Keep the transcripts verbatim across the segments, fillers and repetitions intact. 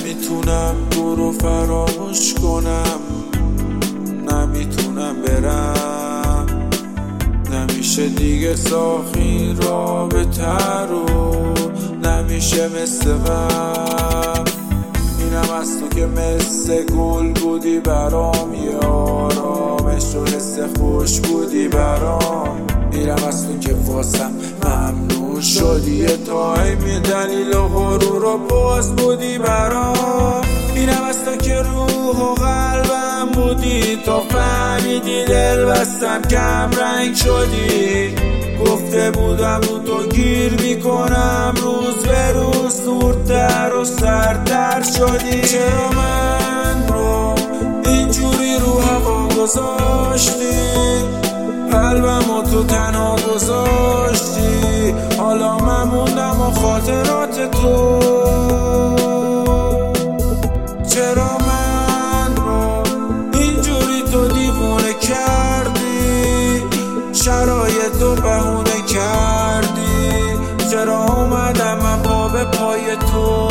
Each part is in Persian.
نمیتونم تو رو فراموش کنم، نمیتونم برم، نمیشه دیگه ساخی رابطه رو، نمیشه مثل قبل. اینم از تو که مثل گل بودی برام، یه آرامش و حس خوش بودی برام. میرم از تو که واسم ممنون شدی، یه تایم دلیل و غرور و باز بودی برام. میرم از تو که روح و قلبم بودی، تا فهمیدی دل بستم کم رنگ شدی. گفته بودم رو تو گیر میکنم، روز به روز دورتر و سردتر شدی. چرا من رو اینجوری رو هوا گذاشتی، قلبم و تو تنها گذاشتی. حالا من موندم و خاطرات تو. چرا من رو اینجوری تو دیوونه کردی، شرایط رو بهونه کردی. چرا اومدم من پا به پای تو.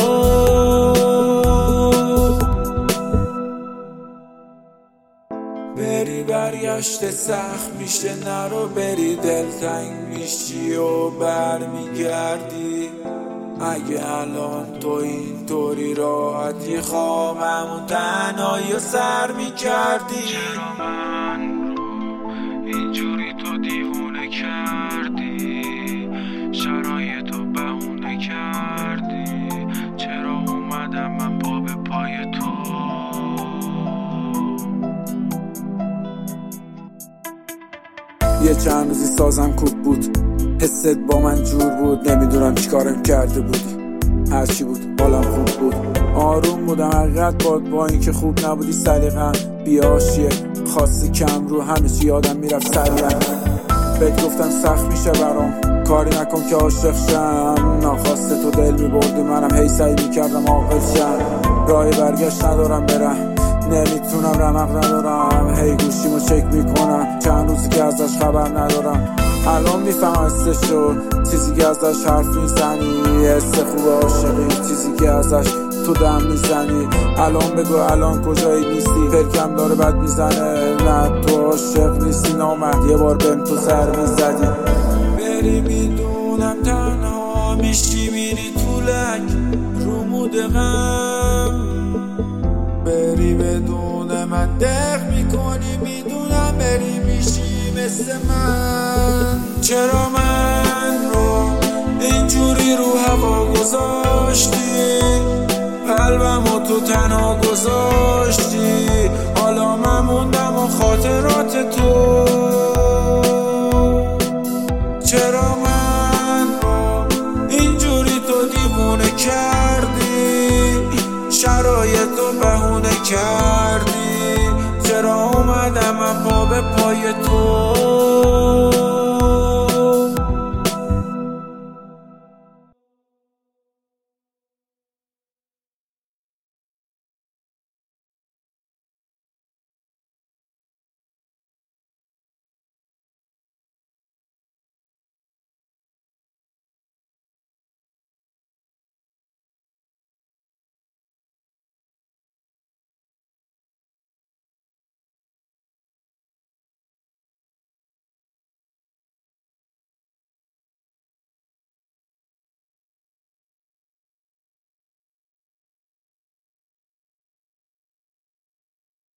بری برگشت سخت میشه، نرو بری دلتنگ میشی و برمیگردی. اگه الان تو اینطوری راحتی، خوابمون تنهایی و سر میکردی. چرا من رو اینجوری تو دیوونه کردی، شرایط رو بهونه کردی. چرا اومدم من پا به پای تو. یه چند روزی سازم کوب بود، حست با من جور بود. نمیدونم چیکارم کرده بودی، هرچی بود حالم خوب بود. آروم بودم حقیقت باد، با اینکه خوب نبودی سلیقه‌ام بیاشیه. خواستی کم رو همه چی یادم میرفت سریعا. بهت گفتم سخت میشه برام، کاری نکن که عاشق شم. ناخواسته تو دل میبردی، منم هی سعی میکردم عاقل شم. راه برگشت ندارم برم، نمیتونم رمق ندارم. هی گوشیمو چک میکنم، چند روزی که ازش خبر ندارم. الان میفهم حسشو، چیزی که ازش حرف میزنی. حس خوب عاشقی، چیزی که ازش تو دم میزنی. الان بگو الان کجایی نیستی، فکرم داره بد میزنه. نه تو عاشق نیستی، نامرد یه بار بهم تو سر میزدی. بری میدونم تنها میشی، میری تو لک رو مود غم. بری بدون من دق میکنی، میدونم بری میشی مثل من. چرا من رو اینجوری رو هوا گذاشتی، قلبم و تو تنها گذاشتی. حالا من موندم و خاطرات تو. چرا من رو اینجوری تو دیوونه کردی، شرایط رو بهونه کردی. چرا اومدم من پا به پای تو.